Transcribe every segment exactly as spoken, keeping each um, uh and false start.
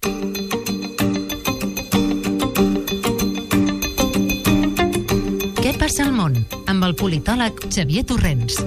Què passa al món? Amb el politòleg Xavier Torrents.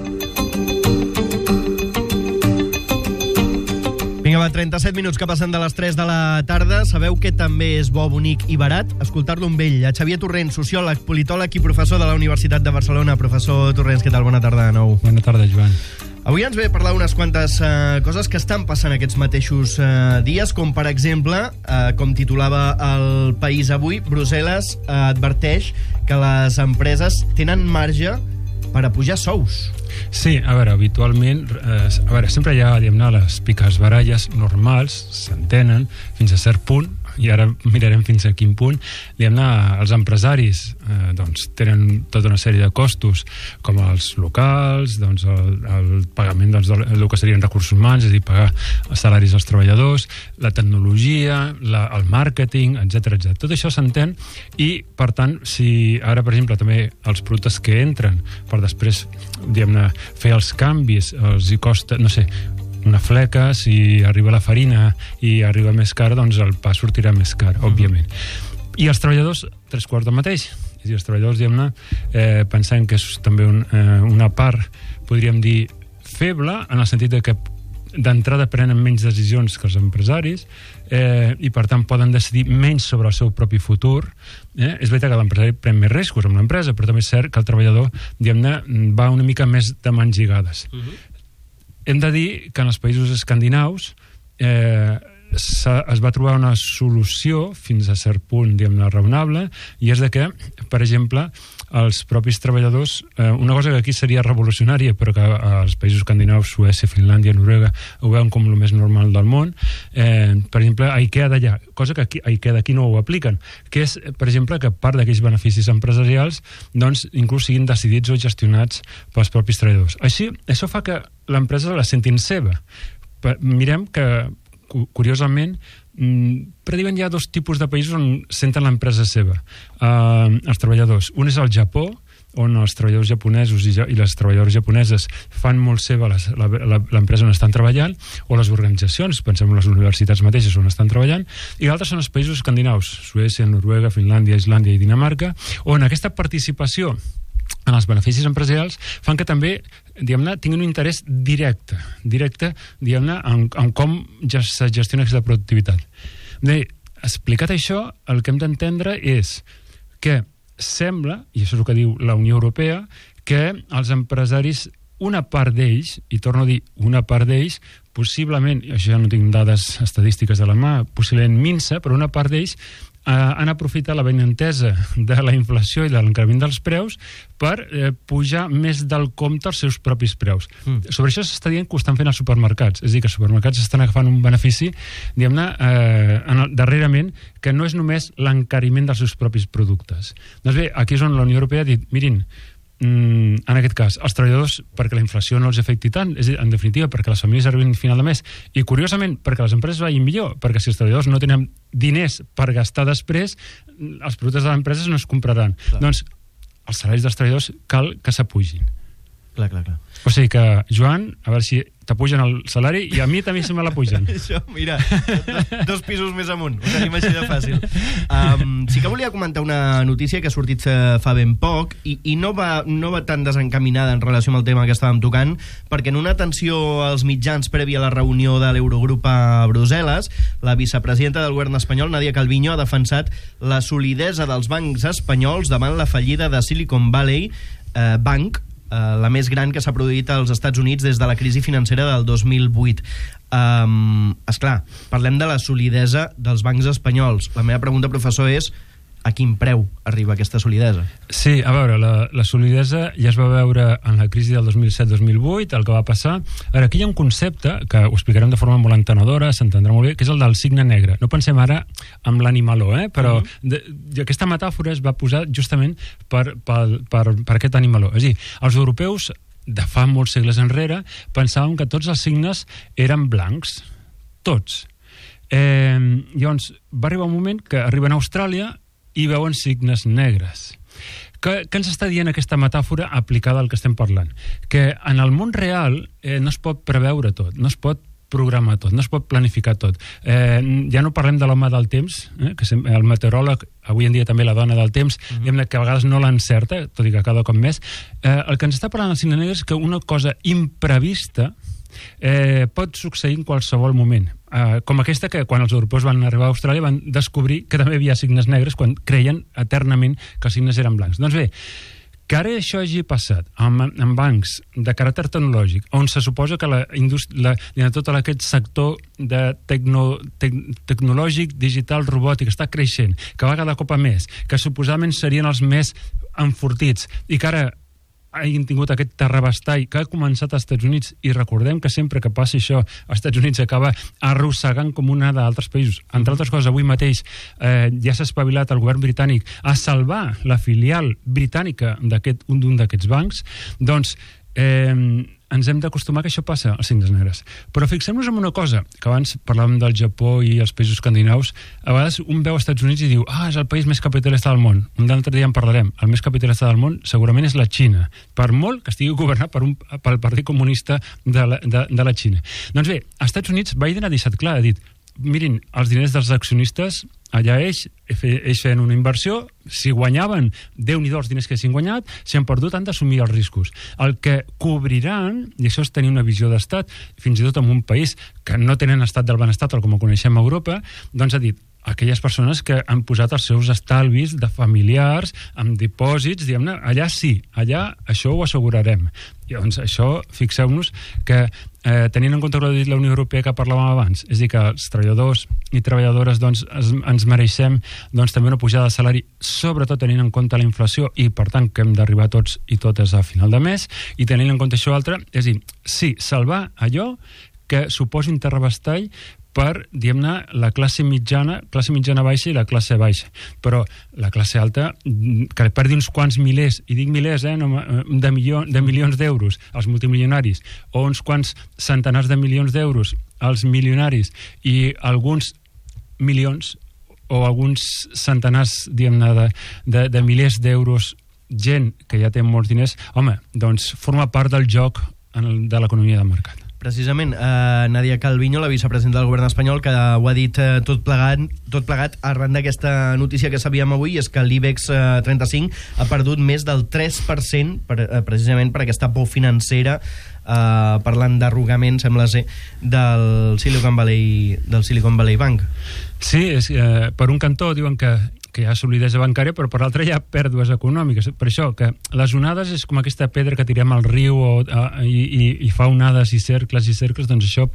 Vinga, va, trenta-set minuts que passen de les tres de la tarda. Sabeu que també és bo, bonic i barat escoltar-lo amb ell. A Xavier Torrents, sociòleg, politòleg i professor de la Universitat de Barcelona. Professor Torrents, què tal? Bona tarda de nou. Bona tarda, Joan. Avui ens ve a parlar unes quantes uh, coses que estan passant aquests mateixos uh, dies, com per exemple, uh, com titulava El País avui, Brussel·les uh, adverteix que les empreses tenen marge per a pujar sous. Sí, a veure, habitualment, eh, a veure, sempre hi ha, diguem-ne, les piques baralles normals, s'entenen, fins a cert punt, i ara mirarem fins a quin punt, diguem-ne, els empresaris eh, doncs, tenen tota una sèrie de costos, com els locals, doncs, el, el pagament doncs, del que serien recursos humans, és a dir, pagar els salaris als treballadors, la tecnologia, la, el màrqueting, etcètera, etcètera. Tot això s'entén i, per tant, si ara, per exemple, també els productes que entren per després, diguem-ne, fer els canvis, els hi costa, no sé, una fleca, si arriba la farina i arriba més car, doncs el pa sortirà més car, òbviament. I els treballadors, tres quarts del mateix. És a dir, els treballadors, diguem-ne, eh, pensem que és també un, eh, una part, podríem dir, feble, en el sentit de que d'entrada prenen menys decisions que els empresaris eh, i, per tant, poden decidir menys sobre el seu propi futur. Eh? És veritat que l'empresari pren més riscos amb l'empresa, però també és cert que el treballador, diguem-ne, va una mica més de mans lligades. Uh-huh. Hem de dir que en els països escandinaus eh, es va trobar una solució fins a cert punt, diguem-ne, raonable, i és de que, per exemple, els propis treballadors, eh, una cosa que aquí seria revolucionària, però que als països escandinaus, Suècia, Finlàndia, Noruega, ho veuen com el més normal del món, eh, per exemple, IKEA d'allà, cosa que aquí, IKEA d'aquí no ho apliquen, que és, per exemple, que part d'aquells beneficis empresarials, doncs, inclús siguin decidits o gestionats pels propis treballadors. Així, això fa que l'empresa la sentin seva. Mirem que, curiosament, pràcticament hi ha dos tipus de països on senten l'empresa seva, uh, els treballadors. Un és el Japó, on els treballadors japonesos i, ja, i les treballadores japoneses fan molt seva les, la, la, l'empresa on estan treballant, o les organitzacions, pensem en les universitats mateixes on estan treballant, i l'altre són els països escandinaus, Suècia, Noruega, Finlàndia, Islàndia i Dinamarca, on aquesta participació en els beneficis empresarials fan que també, diguem-ne, tinguin un interès directe, directe, diguem-ne, en, en com ja se gestiona aquesta productivitat. Bé, explicat això, el que hem d'entendre és que sembla, i això és el que diu la Unió Europea, que els empresaris, una part d'ells, i torno a dir una part d'ells, possiblement, això ja no tinc dades estadístiques de la mà, possiblement minsa, però una part d'ells eh, han aprofitat la benentesa de la inflació i de l'increment dels preus per eh, pujar més del compte els seus propis preus. Mm. Sobre això s'està dient que ho estan fent als supermercats, és a dir, que els supermercats estan agafant un benefici, diguem-ne, eh, en el, darrerament, que no és només l'encariment dels seus propis productes. Doncs bé, aquí és on la Unió Europea ha dit, mirin, en aquest cas, els treballadors perquè la inflació no els afecti tant, és a dir, en definitiva perquè les famílies arribin a final de mes i curiosament perquè les empreses vagin millor, perquè si els treballadors no tenen diners per gastar després, els productes de les empreses no es compraran. Clar. Doncs els salaris dels treballadors cal que s'apugin. Clar, clar, clar. O sigui que, Joan, a veure si t'apugen el salari i a mi també se me l'apugen. Això, mira, dos, dos pisos més amunt, ho tenim així de fàcil. Um, sí que volia comentar una notícia que ha sortit fa ben poc i, i no, va, no va tan desencaminada en relació amb el tema que estàvem tocant, perquè en una atenció als mitjans prèvia a la reunió de l'Eurogrup a Brussel·les, la vicepresidenta del govern espanyol, Nadia Calviño, ha defensat la solidesa dels bancs espanyols davant la fallida de Silicon Valley eh, Bank, Uh, la més gran que s'ha produït als Estats Units des de la crisi financera del dos mil vuit. Um, esclar, parlem de la solidesa dels bancs espanyols. La meva pregunta, professor, és a quin preu arriba aquesta solidesa? Sí, a veure, la, la solidesa ja es va veure en la crisi del dos mil set dos mil vuit, el que va passar. Ara, aquí hi ha un concepte que ho explicarem de forma molt entenedora, s'entendrà molt bé, que és el del cigne negre. No pensem ara amb l'animaló, eh? Però uh -huh. de, de, aquesta metàfora es va posar justament per, per, per, per aquest animaló. És a dir, els europeus de fa molts segles enrere pensàvem que tots els signes eren blancs. Tots. Eh, llavors, va arribar un moment que arriben a Austràlia i veuen signes negres. Què, què ens està dient aquesta metàfora aplicada al que estem parlant? Que en el món real eh, no es pot preveure tot, no es pot programar tot, no es pot planificar tot. Eh, ja no parlem de l'home del temps, eh, que el meteoròleg, avui en dia també la dona del temps, uh -huh. que a vegades no l'encerta, tot i que cada cop més. Eh, el que ens està parlant el Cigne Negre és que una cosa imprevista eh, pot succeir en qualsevol moment. Eh, com aquesta que quan els europeus van arribar a Austràlia van descobrir que també hi havia signes negres quan creien eternament que els signes eren blancs. Doncs bé, que ara això hagi passat amb, amb bancs de caràcter tecnològic, on se suposa que la indústria, la, tot aquest sector de tecno, tec, tecnològic, digital, robòtic, està creixent, que va cada cop a més, que suposadament serien els més enfortits, i que ara hagin tingut aquest terrabastall que ha començat als Estats Units, i recordem que sempre que passi això, als Estats Units acaba arrossegant com una d'altres països. Entre altres coses, avui mateix eh, ja s'ha espavilat el govern britànic a salvar la filial britànica d'un d'aquests bancs. Doncs eh, ens hem d'acostumar que això passa als signes negres. Però fixem-nos en una cosa, que abans parlàvem del Japó i els països escandinaus. A vegades un veu als Estats Units i diu ah, és el país més capitalista del món. Un altre dia en parlarem. El més capitalista del món segurament és la Xina, per molt que estigui governat per un, pel Partit Comunista de la, de, de la Xina. Doncs bé, als Estats Units Biden ha deixat clar, ha dit mirin, els diners dels accionistes allà ells, ells feien una inversió, si guanyaven, Déu-n'hi-do els diners que s'han guanyat, si han perdut han d'assumir els riscos. El que cobriran, i això és tenir una visió d'estat, fins i tot en un país que no tenen estat del benestar, tal com ho coneixem a Europa, doncs ha dit, aquelles persones que han posat els seus estalvis de familiars amb dipòsits, diguem-ne, allà sí, allà això ho assegurarem. I doncs això, fixeu-nos que eh, tenint en compte que ho ha dit la Unió Europea que parlàvem abans, és a dir que els treballadors i treballadores doncs, es, ens mereixem doncs, també una pujada de salari, sobretot tenint en compte la inflació i per tant que hem d'arribar tots i totes a final de mes, i tenint en compte això altre, és a dir, sí, salvar allò que suposi un terrabastall per, diguem-ne, la classe mitjana, classe mitjana baixa i la classe baixa. Però la classe alta, que perdi uns quants milers, i dic milers, eh, no, de, milió, de milions d'euros als multimilionaris, o uns quants centenars de milions d'euros als milionaris, i alguns milions o alguns centenars, diguem-ne, de, de, de milers d'euros, gent que ja té molts diners, home, doncs forma part del joc en el, de l'economia de mercat. Precisament, eh, Nadia Calviño, la vicepresidenta del govern espanyol, que ho ha dit eh, tot plegat, tot plegat arran d'aquesta notícia que sabíem avui, és que l'IBEX eh, trenta-cinc ha perdut més del tres per cent per, eh, precisament per aquesta por financera, eh, parlant d'arrugament, sembla ser, del Silicon Valley, del Silicon Valley Bank. Sí, és, eh, per un cantó diuen que que hi ha solidesa bancària, però per l'altre hi ha pèrdues econòmiques. Per això, que les onades és com aquesta pedra que tirem al riu o, a, i, i, i fa onades i cercles i cercles, doncs això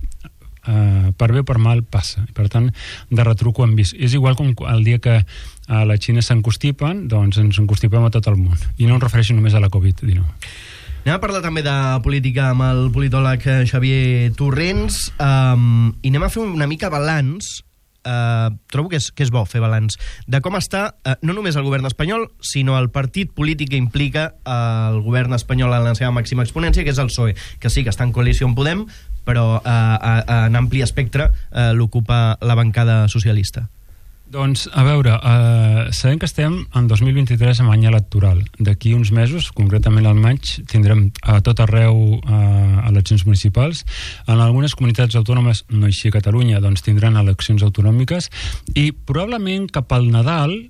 eh, per bé o per mal passa. Per tant, de retruc ho hem vist. És igual com el dia que a la Xina s'encostipen, doncs ens encostipem a tot el món. I no em refereixo només a la covid dinou. Anem a parlar també de política amb el politòleg Xavier Torrents, um, i anem a fer una mica balanç. Uh, trobo que és, que és bo fer balanç de com està, uh, no només el govern espanyol, sinó el partit polític que implica uh, el govern espanyol en la seva màxima exponència, que és el P S O E, que sí que està en coalició amb Podem, però uh, uh, en ampli espectre uh, l'ocupa la bancada socialista. Doncs, a veure, eh, sabem que estem en dos mil vint-i-tres en any electoral. D'aquí uns mesos, concretament al maig, tindrem a tot arreu eh, eleccions municipals. En algunes comunitats autònomes, no així a Catalunya, doncs tindran eleccions autonòmiques, i probablement cap al Nadal,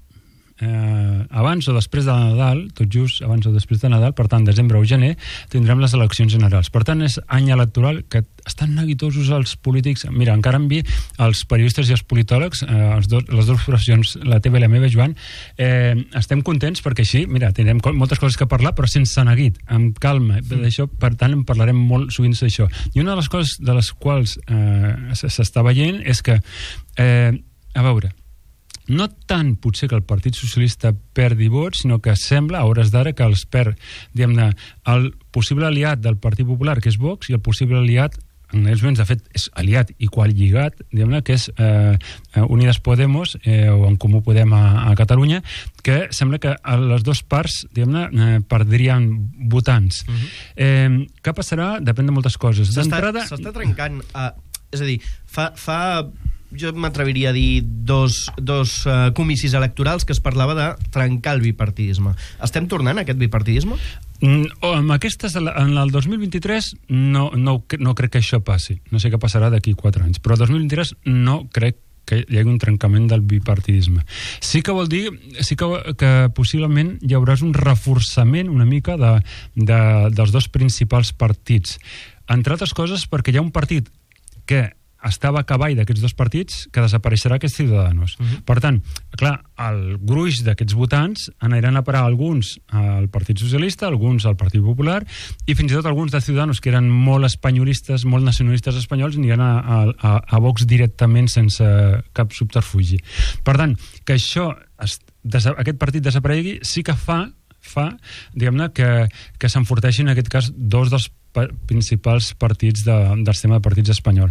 eh, abans o després de Nadal, tot just abans o després de Nadal, per tant, desembre o gener, tindrem les eleccions generals. Per tant, és any electoral que estan neguitosos els polítics. Mira, encara en vi els periodistes i els politòlegs, eh, els dos, les dues professions, la teva i la meva, Joan, eh, estem contents perquè així, mira, tindrem moltes coses que parlar, però sense neguit, amb calma. Mm. D'això, per tant, en parlarem molt sovint d'això. I una de les coses de les quals eh, s'està veient és que, eh, a veure, no tant potser que el Partit Socialista perdi vots, sinó que sembla a hores d'ara que els perd, diguem-ne, el possible aliat del Partit Popular, que és Vox, i el possible aliat, en els moments, de fet, és aliat i qual lligat, diguem-ne, que és eh, Unides Podemos, eh, o En Comú Podem a, a Catalunya, que sembla que a les dues parts, diguem-ne, eh, perdrien votants. Uh-huh. eh, què passarà? Depèn de moltes coses. S'està trencant, uh, és a dir, fa... fa jo m'atreviria a dir dos, dos uh, comicis electorals que es parlava de trencar el bipartidisme. Estem tornant a aquest bipartidisme? Amb aquestes, en el dos mil vint-i-tres no, no, no crec que això passi. No sé què passarà d'aquí quatre anys, però el dos mil vint-i-tres no crec que hi hagi un trencament del bipartidisme. Sí que vol dir sí que, que possiblement hi haurà un reforçament una mica de, de, dels dos principals partits. Entre altres coses perquè hi ha un partit que estava a cavall d'aquests dos partits que desapareixerà, que és Ciudadanos. Uh -huh. Per tant, clar, el gruix d'aquests votants aniran a parar alguns al Partit Socialista, alguns al Partit Popular, i fins i tot alguns de Ciudadanos que eren molt espanyolistes, molt nacionalistes espanyols, aniran a, a, a Vox directament sense cap subterfugi. Per tant, que això, aquest partit desaparegui, sí que fa, fa diguem-ne, que, que s'enforteixin, en aquest cas, dos dels principals partits de, del sistema de partits espanyol.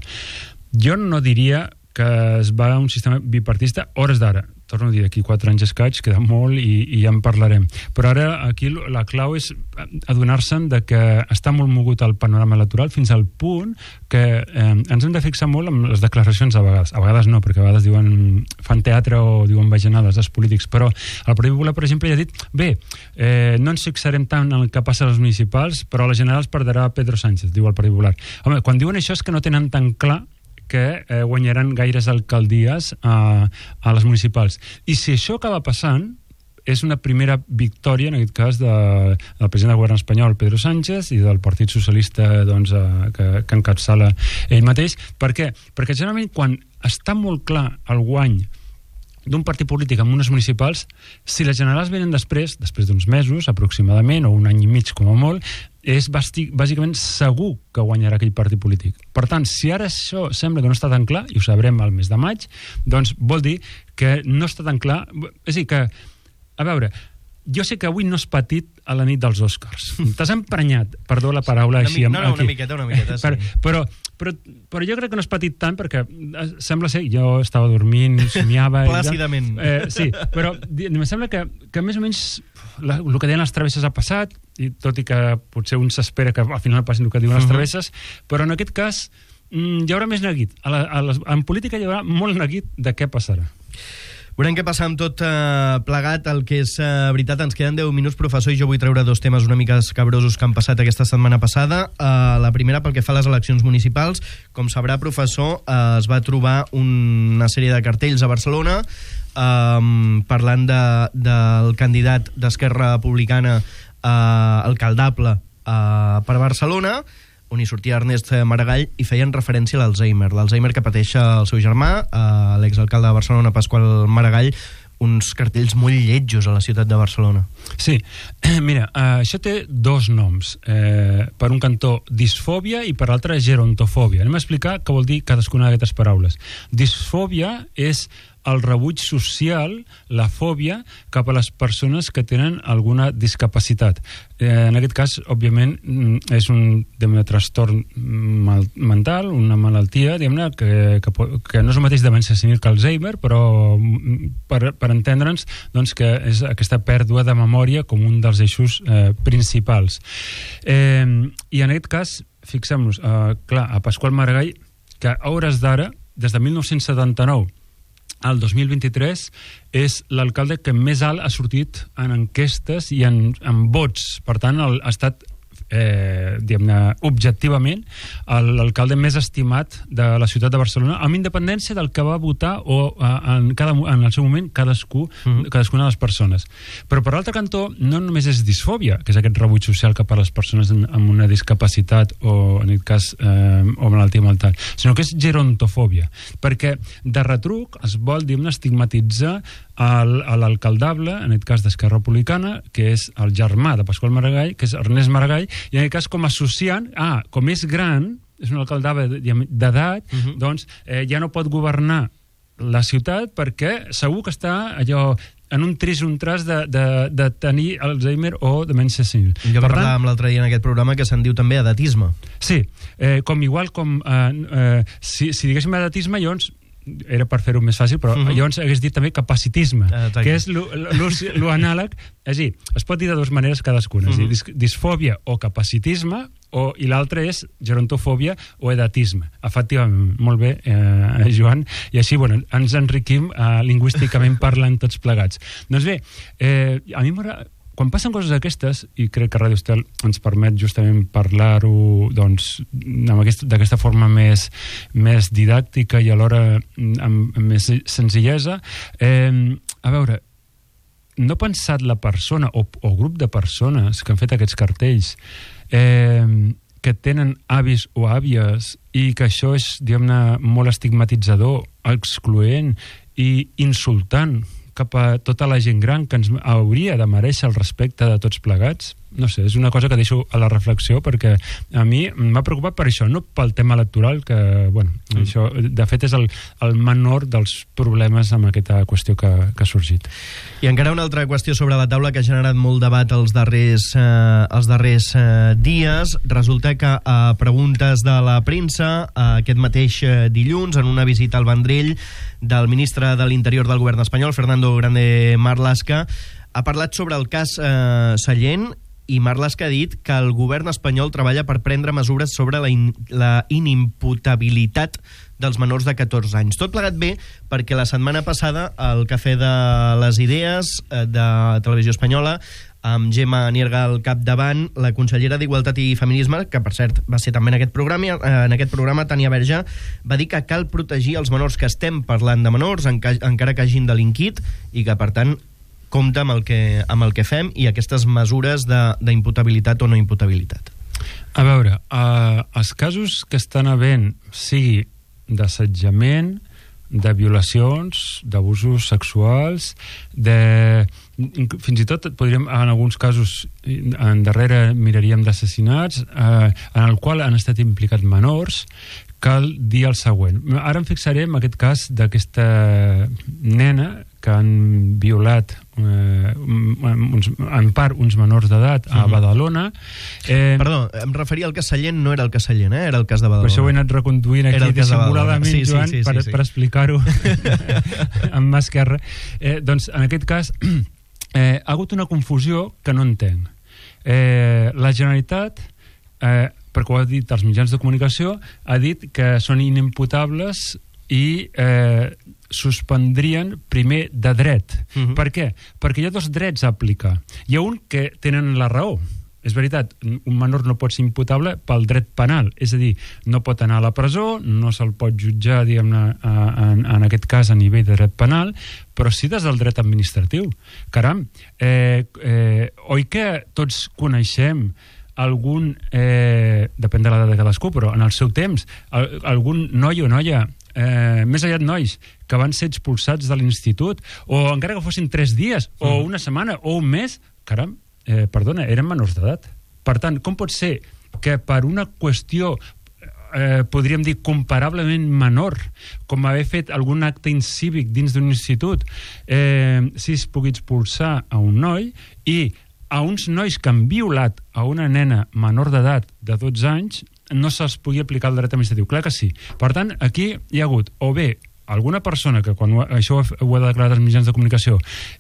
Jo no diria que es va a un sistema bipartista hores d'ara. Torno a dir, aquí quatre anys escaig, queda molt i, i ja en parlarem. Però ara aquí la clau és adonar-se'n de que està molt mogut el panorama electoral fins al punt que eh, ens hem de fixar molt en les declaracions a vegades. A vegades no, perquè a vegades diuen fan teatre o diuen bajanades els polítics, però el Partit Popular, per exemple, ja ha dit bé, eh, no ens fixarem tant en el que passa a les municipals, però a les generals perdrà Pedro Sánchez, diu el Partit Popular. Home, quan diuen això és que no tenen tan clar que eh, guanyaran gaires alcaldies a, a les municipals. I si això acaba passant, és una primera victòria, en aquest cas, de, del president del govern espanyol, Pedro Sánchez, i del Partit Socialista doncs, eh, que, que encapçala ell mateix. Per què? Perquè generalment quan està molt clar el guany d'un partit polític en unes municipals, si les generals venen després, després d'uns mesos aproximadament, o un any i mig com a molt, és bàsicament segur que guanyarà aquell partit polític. Per tant, si ara això sembla que no està tan clar, i ho sabrem al mes de maig, doncs vol dir que no està tan clar. És a dir, que, a veure, jo sé que avui no és petit a la nit dels Oscars. T'has emprenyat, perdó la paraula una així. Mi- no, no, aquí. una miqueta, una miqueta, sí. Per, però, però, però jo crec que no és petit tant perquè sembla ser, jo estava dormint, somiava... Plàcidament. Eh, sí, però em sembla que, que més o menys la, el que deien les travesses ha passat, i tot i que potser un s'espera que al final passi el que diuen les travesses, però en aquest cas mm, hi haurà més neguit. A la, a les, en política hi haurà molt neguit de què passarà. Veurem què passa amb tot eh, plegat. El que és eh, veritat, ens queden deu minuts, professor, i jo vull treure dos temes una mica escabrosos que han passat aquesta setmana passada. Eh, la primera, pel que fa a les eleccions municipals. Com sabrà, professor, eh, es va trobar una sèrie de cartells a Barcelona eh, parlant de, del candidat d'Esquerra Republicana eh, alcaldable eh, per Barcelona, on hi sortia Ernest Maragall, i feien referència a l'Alzheimer, l'Alzheimer que pateix el seu germà, eh, l'exalcalde de Barcelona, Pasqual Maragall, uns cartells molt lletjos a la ciutat de Barcelona. Sí, mira, eh, això té dos noms. Eh, per un cantó, disfòbia, i per l'altre, gerontofòbia. Anem a explicar què vol dir cadascuna d'aquestes paraules. Disfòbia és el rebuig social, la fòbia, cap a les persones que tenen alguna discapacitat. Eh, en aquest cas, òbviament, és un, un trastorn mal, mental, una malaltia, diguem-ne, que, que, que no és el mateix demència senil que Alzheimer, però per, per entendre'ns, doncs, que és aquesta pèrdua de memòria com un dels eixos eh, principals. Eh, I en aquest cas, fixem-nos, eh, clar, a Pasqual Maragall, que a hores d'ara, des de mil nou-cents setanta-nou al dos mil vint-i-tres, és l'alcalde que més alt ha sortit en enquestes i en, en vots. Per tant, el, ha estat eh, diguem-ne, objectivament l'alcalde més estimat de la ciutat de Barcelona, amb independència del que va votar o eh, en, cada, en el seu moment cadascú, mm-hmm. cadascuna de les persones. Però per l'altre cantó no només és disfòbia, que és aquest rebuig social cap a les persones amb una discapacitat o en aquest cas eh, o malaltia mental, sinó que és gerontofòbia, perquè de retruc es vol, diguem-ne, estigmatitzar a l'alcaldable, en aquest cas d'Esquerra Republicana, que és el germà de Pasqual Maragall, que és Ernest Maragall, i en aquest cas com associant, ah, com és gran, és un alcaldable d'edat, uh-huh. doncs eh, ja no pot governar la ciutat perquè segur que està allò en un tris un tras de, de, de tenir Alzheimer o demència senil. Jo parlàvem l'altre dia en aquest programa que se'n diu també edatisme. Sí, eh, com igual com eh, eh, si, si diguéssim edatisme, llavors era per fer-ho més fàcil, però uh-huh. llavors hagués dit també capacitisme, Exacte. que és l'anàleg, és a dir, es pot dir de dues maneres cadascuna, uh-huh. és a dir, dis disfòbia o capacitisme, o, i l'altre és gerontofòbia o edatisme. Efectivament, molt bé, eh, Joan, i així, bueno, ens enriquim eh, lingüísticament parlant tots plegats. Doncs bé, eh, a mi m'agrada quan passen coses d'aquestes, i crec que Radio Estel ens permet justament parlar-ho doncs, aquest, d'aquesta forma més, més didàctica i alhora amb, amb més senzillesa, eh, a veure, no ha pensat la persona o, o grup de persones que han fet aquests cartells eh, que tenen avis o àvies i que això és, diguem-ne, molt estigmatitzador, excloent i insultant cap a tota la gent gran que ens hauria de mereixer el respecte de tots plegats? No sé, és una cosa que deixo a la reflexió perquè a mi m'ha preocupat per això, no pel tema electoral, que, bueno, mm. això, de fet, és el, el menor dels problemes amb aquesta qüestió que, que ha sorgit. I encara una altra qüestió sobre la taula que ha generat molt debat els darrers, eh, els darrers eh, dies. Resulta que a preguntes de la premsa, eh, aquest mateix eh, dilluns, en una visita al Vendrell del ministre de l'Interior del govern espanyol, Fernando Grande Marlaska, ha parlat sobre el cas eh, Sallent, i Marlaska ha dit que el govern espanyol treballa per prendre mesures sobre la, in, la inimputabilitat dels menors de catorze anys. Tot plegat bé perquè la setmana passada al Cafè de les Idees de Televisió Espanyola, amb Gemma Nierga al capdavant, la consellera d'Igualtat i Feminisme, que per cert va ser també en aquest programa, en aquest programa Tània Verge, va dir que cal protegir els menors, que estem parlant de menors, encara que hagin delinquit, i que per tant compta amb el que, amb el que fem i aquestes mesures d'imputabilitat o no imputabilitat. A veure, eh, els casos que estan havent, sigui d'assetjament, de violacions, d'abusos sexuals, de... fins i tot podríem, en alguns casos, en darrere miraríem d'assassinats, eh, en el qual han estat implicats menors, cal dir el següent. Ara em fixaré en aquest cas d'aquesta nena que han violat eh, uns, en part uns menors d'edat a Badalona. Eh, Perdó, em referia al cas Sallent, no era el cas Sallent, eh? Era el cas de Badalona. Per això ho he anat reconduint aquí dissimuladament, sí, sí, Joan, sí, sí, per, sí, sí. per explicar-ho amb mà esquerra. Eh, doncs, en aquest cas, eh, ha hagut una confusió que no entenc. Eh, la Generalitat, eh, perquè ho ha dit als mitjans de comunicació, ha dit que són inimputables i eh, suspendrien primer de dret. Uh-huh. Per què? Perquè hi ha dos drets a aplicar. Hi ha un que tenen la raó. És veritat, un menor no pot ser imputable pel dret penal, és a dir, no pot anar a la presó, no se'l pot jutjar, diguem-ne, en, en aquest cas a nivell de dret penal, però sí des del dret administratiu. Caram, eh, eh, oi que tots coneixem algun, eh, depèn de l'edat de cadascú, però en el seu temps, algun noi o noia, eh, més aviat nois, que van ser expulsats de l'institut, o encara que fossin tres dies, o una setmana, o un mes, caram, eh, perdona, eren menors d'edat. Per tant, com pot ser que per una qüestió eh, podríem dir comparablement menor, com haver fet algun acte incívic dins d'un institut, eh, si es pugui expulsar a un noi, i a uns nois que han violat a una nena menor d'edat de dotze anys no se'ls pugui aplicar el dret administratiu? Clar que sí. Per tant, aquí hi ha hagut o bé alguna persona que quan això ho ha declarat als mitjans de comunicació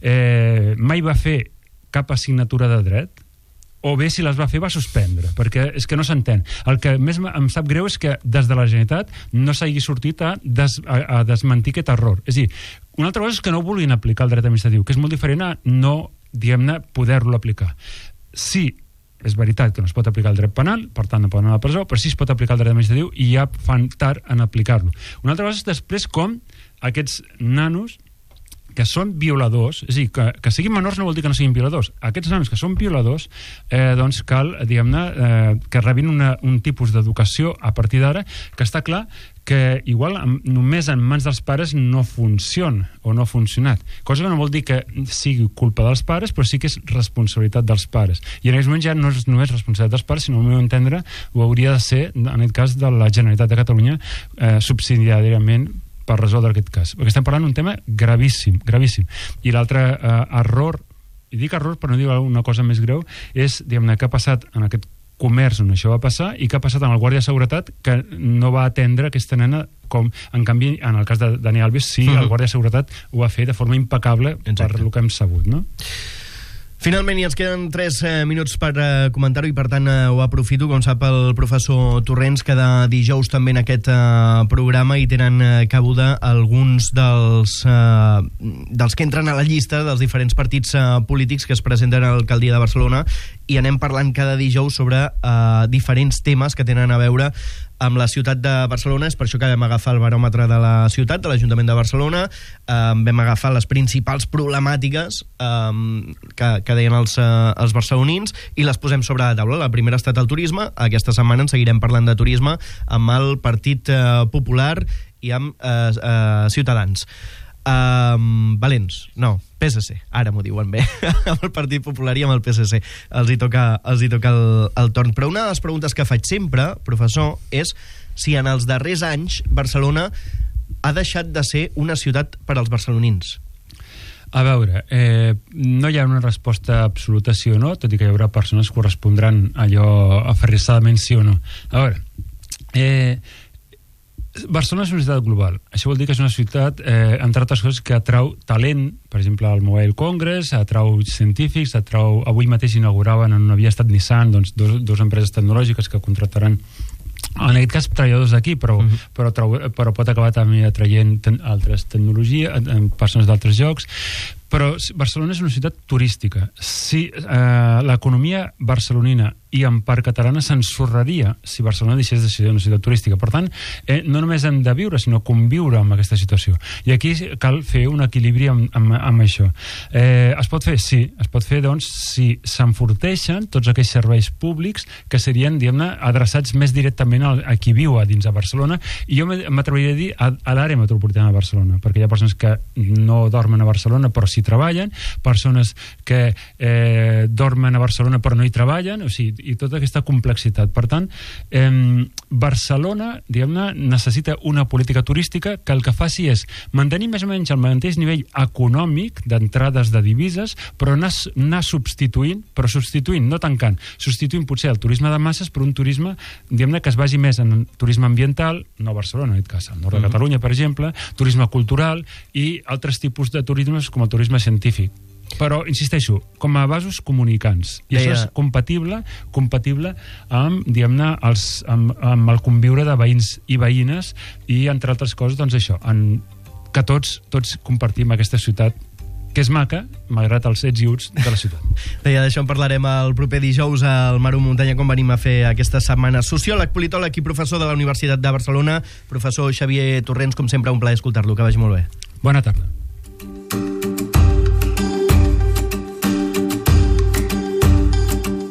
eh, mai va fer cap assignatura de dret, o bé si les va fer va suspendre, perquè és que no s'entén. El que més em sap greu és que des de la Generalitat no s'hagi sortit a, des, a, a desmentir aquest error. És a dir, una altra cosa és que no vulguin aplicar el dret administratiu, que és molt diferent a no, diguem-ne, poder-lo aplicar. Sí, és veritat que no es pot aplicar el dret penal, per tant no poden anar a la presó, però sí es pot aplicar el dret administratiu i ja fan tard en aplicar-lo. Una altra cosa és després com aquests nanos que són violadors, és a dir, que, que siguin menors no vol dir que no siguin violadors. Aquests nanos que són violadors, eh, doncs cal, diguem-ne, eh, que rebin una, un tipus d'educació a partir d'ara, que està clar que igual només en mans dels pares no funciona o no ha funcionat. Cosa que no vol dir que sigui culpa dels pares, però sí que és responsabilitat dels pares. I en aquest moment ja no és només responsabilitat dels pares, sinó, al meu entendre, ho hauria de ser, en aquest cas, de la Generalitat de Catalunya, eh, subsidiàriament per resoldre aquest cas. Perquè estem parlant d'un tema gravíssim, gravíssim. I l'altre eh, error, i dic error per no dir una cosa més greu, és, diguem-ne, què ha passat en aquest comerç on això va passar i què ha passat amb el guàrdia de seguretat que no va atendre aquesta nena com, en canvi, en el cas de Dani Alves, sí, uh-huh. el guàrdia de seguretat ho va fer de forma impecable. Exacte. Per el que hem sabut, no? Finalment, i ens queden tres eh, minuts per eh, comentar-ho i, per tant, eh, ho aprofito. Com sap el professor Torrents, cada dijous també en aquest eh, programa hi tenen eh, cabuda alguns dels, eh, dels que entren a la llista dels diferents partits eh, polítics que es presenten a l'alcaldia de Barcelona, i anem parlant cada dijous sobre eh, diferents temes que tenen a veure amb la ciutat de Barcelona. És per això que vam agafar el baròmetre de la ciutat, de l'Ajuntament de Barcelona, eh, vam agafar les principals problemàtiques eh, que, que deien els, eh, els barcelonins, i les posem sobre la taula. La primera ha estat el turisme. Aquesta setmana en seguirem parlant de turisme amb el Partit eh, Popular i amb eh, eh, Ciutadans. Um, Valents, no, P S C, ara m'ho diuen bé, amb el Partit Popular i amb el P S C els hi toca, els hi toca el, el torn. Però una de les preguntes que faig sempre, professor, és si en els darrers anys Barcelona ha deixat de ser una ciutat per als barcelonins. A veure, eh, no hi ha una resposta absoluta sí o no, tot i que hi haurà persones que correspondran allò aferrissadament sí o no. A veure, eh, Barcelona és una ciutat global. Això vol dir que és una ciutat, eh, entre altres coses, que atrau talent, per exemple, al Mobile Congress, atrau científics, atrau... Avui mateix inauguraven, on havia estat Nissan, doncs, dos, dos empreses tecnològiques que contractaran, en aquest cas, treballadors d'aquí, però, uh -huh. però, trau, però pot acabar també atraient ten, altres tecnologies, persones d'altres llocs. Però Barcelona és una ciutat turística. Si eh, l'economia barcelonina i en part catalana s'ensorraria si Barcelona deixés de ser una ciutat turística. Per tant, eh, no només hem de viure, sinó conviure amb aquesta situació. I aquí cal fer un equilibri amb, amb, amb això. Eh, es pot fer? Sí. Es pot fer, doncs, si s'enforteixen tots aquells serveis públics que serien, diguem-ne, adreçats més directament a, a qui viu a dins de Barcelona. I jo m'atreviria a dir a, a l'àrea metropolitana de Barcelona, perquè hi ha persones que no dormen a Barcelona però sí treballen, persones que eh, dormen a Barcelona però no hi treballen, o sigui, i tota aquesta complexitat. Per tant, eh, Barcelona, diguem-ne, necessita una política turística que el que faci és mantenir més o menys el mateix nivell econòmic d'entrades de divises, però anar, anar substituint, però substituint, no tancant, substituint potser el turisme de masses per un turisme, diguem-ne, que es basi més en turisme ambiental, no a Barcelona, en aquest cas, al nord de uh-huh. Catalunya, per exemple, turisme cultural i altres tipus de turismes com el turisme científic. Però, insisteixo, com a vasos comunicants. I Deia... això és compatible compatible amb, diguem-ne, els, amb, amb el conviure de veïns i veïnes i, entre altres coses, doncs això, en, que tots, tots compartim aquesta ciutat que és maca, malgrat els ets i uts de la ciutat. Deia, d'això en parlarem el proper dijous al Maru Muntanya, com venim a fer aquesta setmana. Sociòleg, politòleg i professor de la Universitat de Barcelona, professor Xavier Torrents, com sempre, un plaer escoltar-lo. Que vagi molt bé. Bona tarda.